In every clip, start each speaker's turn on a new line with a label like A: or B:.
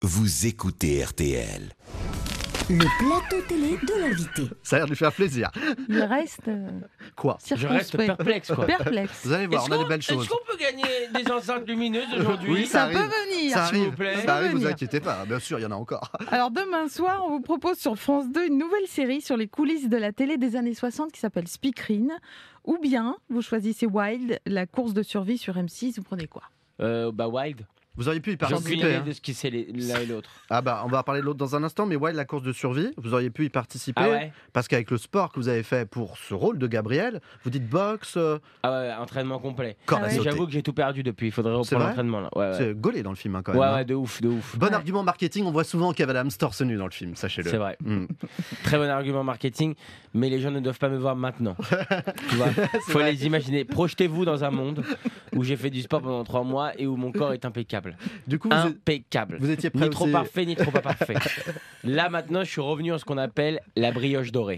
A: Vous écoutez RTL.
B: Le plateau télé de l'invité.
C: Ça a l'air de lui faire plaisir.
D: Il reste
C: Quoi?
E: Je reste perplexe, quoi.
D: perplexe.
C: Vous allez voir, on a des belles choses.
E: Est-ce qu'on peut gagner des enceintes lumineuses aujourd'hui?
C: Oui,
D: Ça
C: arrive.
D: peut venir.
C: Ça
E: s'il vous
C: arrive,
E: plaît.
C: ça arrive, vous
D: venir.
C: inquiétez pas. Bien sûr, il y en a encore.
D: Alors demain soir, on vous propose sur France 2 une nouvelle série sur les coulisses de la télé des années 60 qui s'appelle Speakerine. Ou bien, vous choisissez Wild, la course de survie sur M6, vous prenez quoi?
E: Wild.
C: Vous auriez pu y
E: J'ai aucune
C: participer.
E: idée
C: Hein.
E: de ce qui c'est l'un et l'autre.
C: Ah bah, on va parler de l'autre dans un instant, mais ouais, la course de survie, vous auriez pu y participer.
E: Ah ouais?
C: Parce qu'avec le sport que vous avez fait pour ce rôle de Gabriel, vous dites boxe,
E: Ah ouais, entraînement complet.
C: corde
D: Ah
C: à
D: ouais.
C: sauter.
E: J'avoue que j'ai tout perdu depuis. Il faudrait
C: C'est
E: reprendre
C: vrai
E: l'entraînement là. Ouais,
C: C'est gaulé dans le film hein, quand même.
E: ouais,
C: hein.
E: ouais, de ouf, de ouf.
C: Bon
D: Ouais.
C: argument marketing, on voit souvent Kev Adams torse nu dans le film, sachez-le.
E: C'est vrai.
C: Mm.
E: Très bon argument marketing, mais les gens ne doivent pas me voir maintenant. Tu vois, faut
C: vrai.
E: les imaginer. Projetez-vous dans un monde où j'ai fait du sport pendant 3 mois et où mon corps est impeccable.
C: Du coup,
E: Impeccable.
C: vous étiez prêt
E: Ni trop
C: aussi.
E: parfait, ni trop pas parfait. Là maintenant, je suis revenu en ce qu'on appelle la brioche dorée.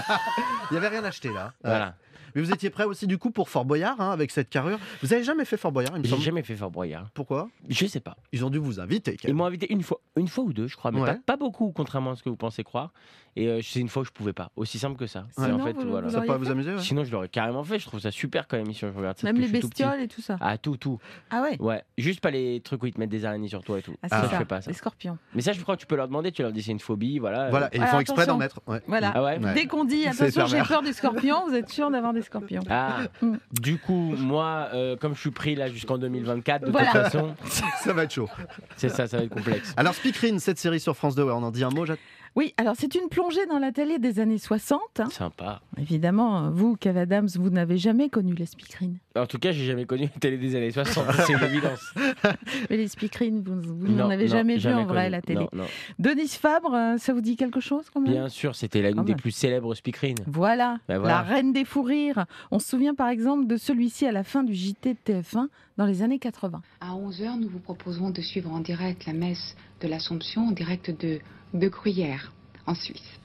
C: Il n'y avait rien acheté là.
E: Voilà.
C: Mais vous étiez prêt aussi du coup pour Fort Boyard hein, avec cette carrure. Vous avez jamais fait Fort Boyard, il me
E: J'ai
C: semble.
E: jamais fait Fort Boyard.
C: Pourquoi?
E: Je sais pas.
C: Ils ont dû vous inviter. Kev.
E: Ils m'ont invité une fois ou deux, je crois, mais
C: Ouais.
E: pas beaucoup, contrairement à ce que vous pensez croire. Et c'est une fois où je pouvais pas. Aussi simple que ça.
D: Sinon,
E: Et en fait,
D: vous-
E: voilà.
D: vous
C: Ça
D: auriez
C: peut
D: fait
C: vous amuser ouais.
E: Sinon, je l'aurais carrément fait. Je trouve ça super comme émission. Je regarde ça
D: Même
E: depuis
D: les
E: que je suis tout petit.
D: bestioles et tout ça.
E: Ah, tout.
D: Ah ouais.
E: Ouais. Juste pas les trucs où ils te mettent des araignées sur toi et tout.
D: Ah,
E: ça,
D: c'est
E: je
D: ça,
E: fais pas ça.
D: les scorpions.
E: Mais ça, je crois que tu peux leur demander. Tu leur dis c'est une phobie, voilà.
C: Voilà, et ils
D: Alors,
C: font exprès d'en
D: attention.
C: mettre. Ouais.
D: Voilà.
E: Ah ouais.
C: Ouais.
D: Dès qu'on dit
C: C'est
D: attention, j'ai
C: pervers.
D: peur des scorpions, vous êtes sûr d'avoir des scorpions.
E: Ah,
D: Mm.
E: du coup, moi, comme je suis pris là jusqu'en 2024, de
D: Voilà.
E: toute façon,
C: Ça va être chaud.
E: c'est ça va être complexe.
C: Alors Speakerine, cette série sur France 2, ouais, on en dit un mot.
D: Oui, alors c'est une plongée dans la télé des années 60. hein.
E: Sympa.
D: Évidemment, vous, Kev Adams, vous n'avez jamais connu les speakerines.
E: En tout cas, j'ai jamais connu une télé des années 60. C'est une évidence.
D: Mais les speakerines, vous
E: Non,
D: n'en avez
E: non,
D: jamais vu en vrai à
E: connu.
D: la télé.
E: Non.
D: Denise Fabre, ça vous dit quelque chose quand même?
E: Bien sûr, c'était l'une
D: Quand
E: des
D: même.
E: plus célèbres speakerines.
D: Voilà,
E: Ben voilà.
D: la reine des fous rires. On se souvient par exemple de celui-ci à la fin du JT de TF1 dans les années 80.
F: À 11h, nous vous proposerons de suivre en direct la messe de l'Assomption en direct de Gruyère, en Suisse.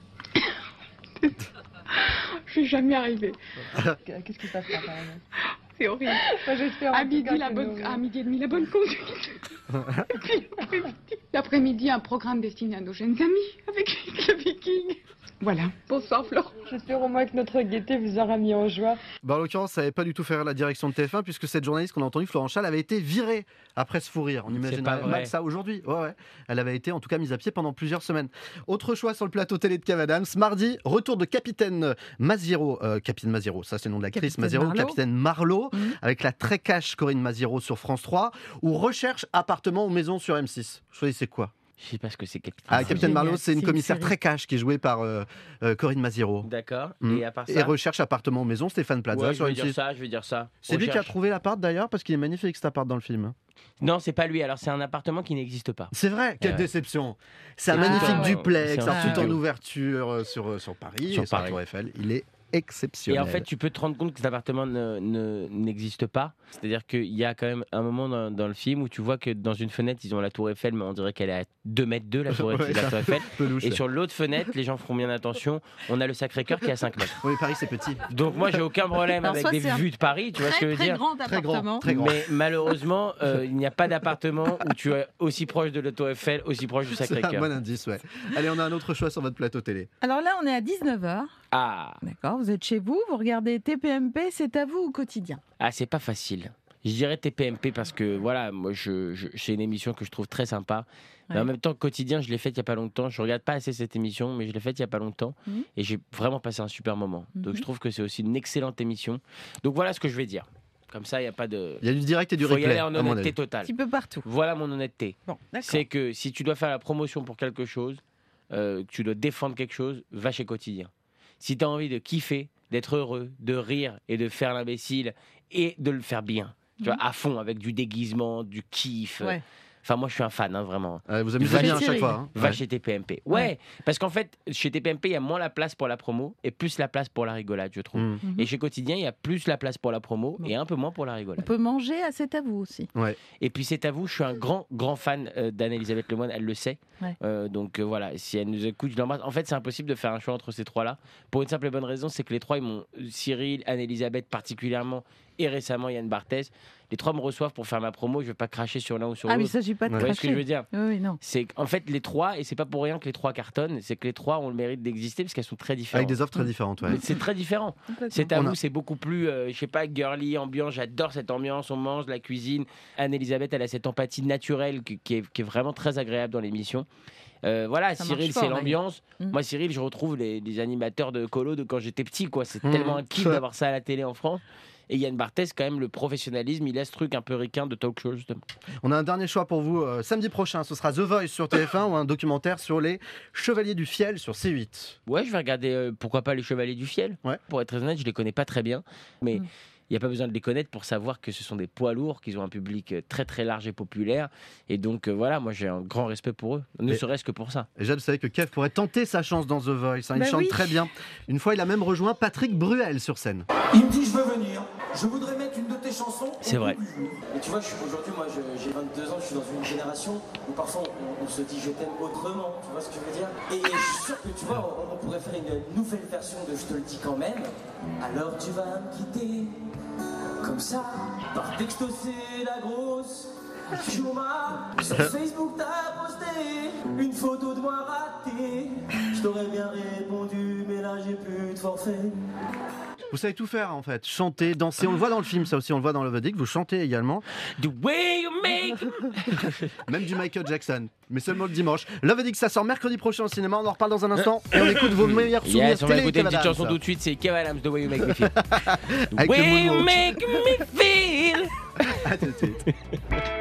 F: Je suis jamais arrivée.
G: Qu'est-ce qui se passe là, par exemple?
F: C'est horrible.
G: Enfin, j'espère en
F: À
G: tout
F: midi,
G: cas que
F: à midi et demi, la bonne conduite. Et puis, l'après-midi, un programme destiné à nos jeunes amis avec le Viking. Voilà. Bonsoir, Florent.
G: J'espère au moins que notre gaieté vous aura mis en joie.
C: Bah, en l'occurrence, ça n'avait pas du tout fait rire la direction de TF1 puisque cette journaliste qu'on a entendue, Florent Chal, avait été virée après ce fou rire. On
E: pas
C: imaginerait
E: vrai.
C: mal ça aujourd'hui. Ouais. Elle avait été en tout cas mise à pied pendant plusieurs semaines. Autre choix sur le plateau télé de Kev Adams. Mardi, retour de Capitaine Maziero. Capitaine Maziero, ça c'est le nom de l'actrice.
D: Capitaine
C: Maziero,
D: Marlowe.
C: Capitaine Marlowe,
D: Mhm.
C: avec la très cash Corinne Maziero sur France 3, ou recherche appartement ou maison sur M6. Choisissez quoi?
E: Je sais pas ce que c'est Capitaine.
C: Ah,
D: c'est
C: Capitaine
D: génial.
C: Marlowe, c'est une
D: C'est une
C: commissaire
D: série.
C: très cash qui est jouée par Corinne Maziero.
E: D'accord.
C: Mhm.
E: Et à part ça,
C: Et recherche appartement ou maison, Stéphane Plaza
E: ouais, je
C: sur
E: vais
C: M6.
E: dire ça.
C: C'est lui qui a
E: Recherche.
C: trouvé l'appart d'ailleurs, parce qu'il est magnifique cet appart dans le film.
E: Non, c'est pas lui. Alors, c'est un appartement qui n'existe pas.
C: C'est vrai, quelle
E: ouais.
C: déception. C'est un
E: Ah,
C: magnifique
D: ouais.
C: duplex,
E: C'est un
C: tout en
E: studio.
C: ouverture sur Paris,
E: Sur
C: et sur la
E: Paris.
C: Tour Eiffel. Il est
E: Et
C: exceptionnel.
E: en fait, tu peux te rendre compte que cet appartement n'existe pas. C'est-à-dire qu'il y a quand même un moment dans le film où tu vois que dans une fenêtre, ils ont la Tour Eiffel, mais on dirait qu'elle est à 2 mètres 2, la Tour
C: Ouais,
E: Eiffel. la Tour Eiffel.
C: Peu louche.
E: Et sur l'autre fenêtre, les gens feront bien attention, on a le Sacré-Cœur qui est à 5 mètres.
C: Oui, Paris c'est petit.
E: Donc moi, j'ai aucun problème
D: Alors,
E: avec
D: soit
E: des
D: c'est un
E: vues de Paris, tu vois ce que je veux
D: Très
E: dire.
D: grand
C: Très grand,
D: appartement.
C: très grand.
E: Mais malheureusement, il n'y a pas d'appartement où tu es aussi proche de la Tour Eiffel, aussi proche du
C: C'est un
E: Sacré-Cœur.
C: bon indice, ouais. Allez, on a un autre choix sur votre plateau télé.
D: Alors là, on est à 19h.
E: Ah,
D: D'accord, vous êtes chez vous, vous regardez TPMP, c'est à vous au quotidien.
E: c'est pas facile. Je dirais TPMP parce que voilà, moi c'est une émission que je trouve très sympa. Mais
D: Ouais.
E: en même temps, quotidien, je l'ai faite il y a pas longtemps. Je regarde pas assez cette émission, mais je l'ai faite il y a pas longtemps
D: Mhm.
E: et j'ai vraiment passé un super moment. Donc
D: Mhm.
E: je trouve que c'est aussi une excellente émission. Donc voilà ce que je vais dire. Comme ça, il y a pas de.
C: Il y a du direct et du
E: Faut y
C: replay.
E: aller en
C: à mon
E: honnêteté
C: avis.
D: Un
E: totale.
D: petit peu partout.
E: Voilà mon honnêteté.
D: Bon, d'accord.
E: C'est que si tu dois faire la promotion pour quelque chose, que tu dois défendre quelque chose, va chez Quotidien. Si tu as envie de kiffer, d'être heureux, de rire et de faire l'imbécile et de le faire bien, tu vois, à fond, avec du déguisement, du kiff.
D: Ouais.
E: Enfin, moi, je suis un fan, hein, vraiment.
C: Vous amusez
E: Va
C: bien à
D: chez
C: chaque
D: Cyril.
C: fois. hein.
E: Va
C: Ouais.
E: chez TPMP.
D: Ouais.
E: Ouais, parce qu'en fait, chez TPMP, il y a moins la place pour la promo et plus la place pour la rigolade, je trouve.
C: Mm.
D: Mhm.
E: Et chez Quotidien, il y a plus la place pour la promo
D: Bon.
E: et un peu moins pour la
D: On
E: rigolade.
D: peut manger à C'est à vous aussi.
E: Et puis c'est à vous, je suis un grand fan d'Anne-Elisabeth Lemoine, elle le sait.
D: Ouais.
E: Donc voilà, si elle nous écoute, je l'embrasse. En fait, c'est impossible de faire un choix entre ces trois-là. Pour une simple et bonne raison, c'est que les trois, ils m'ont Cyril, Anne-Elisabeth particulièrement et récemment Yann Barthès. Les 3 me reçoivent pour faire ma promo. Je vais pas cracher sur l'un ou sur
D: Ah, mais il
E: l'autre.
D: s'agit pas de
E: Vous voyez ce que je veux dire?
D: Oui, non.
E: C'est en fait les 3, et c'est pas pour rien que les 3 cartonnent, c'est que les 3 ont le mérite d'exister parce qu'elles sont très différentes.
C: Avec des offres très différentes, ouais.
E: Mais c'est très différent. C'est à
C: On a-
E: vous, c'est beaucoup plus, je sais pas, girly, ambiance. J'adore cette ambiance. On mange, la cuisine. Anne-Elisabeth, elle a cette empathie naturelle qui est vraiment très agréable dans l'émission. Voilà,
D: Ça
E: Cyril,
D: marche fort,
E: c'est
D: d'ailleurs.
E: l'ambiance.
D: Mm.
E: Moi, Cyril, je retrouve les animateurs de Colo de quand j'étais petit, quoi. C'est
C: Mm.
E: tellement un kiff d'avoir ça à la télé en France. Et Yann Barthès, quand même, le professionnalisme, il a ce truc un peu ricain de talk show, justement.
C: On a un dernier choix pour vous. Samedi prochain, ce sera The Voice sur TF1 ou un documentaire sur les Chevaliers du Fiel sur C8.
E: Ouais, je vais regarder, pourquoi pas les Chevaliers du Fiel.
C: Ouais.
E: Pour être très honnête, je les connais pas très bien. Mais
D: Mm.
E: il n'y a pas besoin de les connaître pour savoir que ce sont des poids lourds, qu'ils ont un public très très large et populaire. Et donc voilà, moi j'ai un grand respect pour eux, ne
C: Et-
E: serait-ce que pour ça.
C: Et Jade, vous savez que Kev pourrait tenter sa chance dans The Voice. Hein. Il
D: Bah
C: chante
D: oui.
C: très bien. Une fois, il a même rejoint Patrick Bruel sur scène.
H: Il me dit je veux venir, je voudrais mettre une de tes chansons.
E: C'est vrai.
H: Et tu vois, aujourd'hui, moi j'ai 22 ans, je suis dans une génération où parfois on se dit je t'aime autrement, tu vois ce que je veux dire. Et je suis sûr que tu vois, on pourrait faire une nouvelle version de Je te le dis quand même. Alors tu vas me quitter, comme ça, par texto c'est la grosse. Chouma, sur Facebook t'as posté une photo de moi ratée. Je t'aurais bien répondu, mais là j'ai plus de forfait.
C: Vous savez tout faire en fait. Chanter, danser. On le voit dans le film, ça aussi. On le voit dans Love Addict. Vous chantez également.
E: The way you make.
C: Même du Michael Jackson. Mais seulement le dimanche. Love Addict, ça sort mercredi prochain au cinéma. On en reparle dans un instant. Et on écoute vos meilleurs souvenirs
E: Yes, on va
C: télé.
E: écouter une
C: Kev
E: petite
C: Adams.
E: chanson tout de suite, c'est Kev Adams, The way you make me feel. The
C: Avec le
E: way you
C: moonwalk.
E: make me feel.
C: À tout de suite.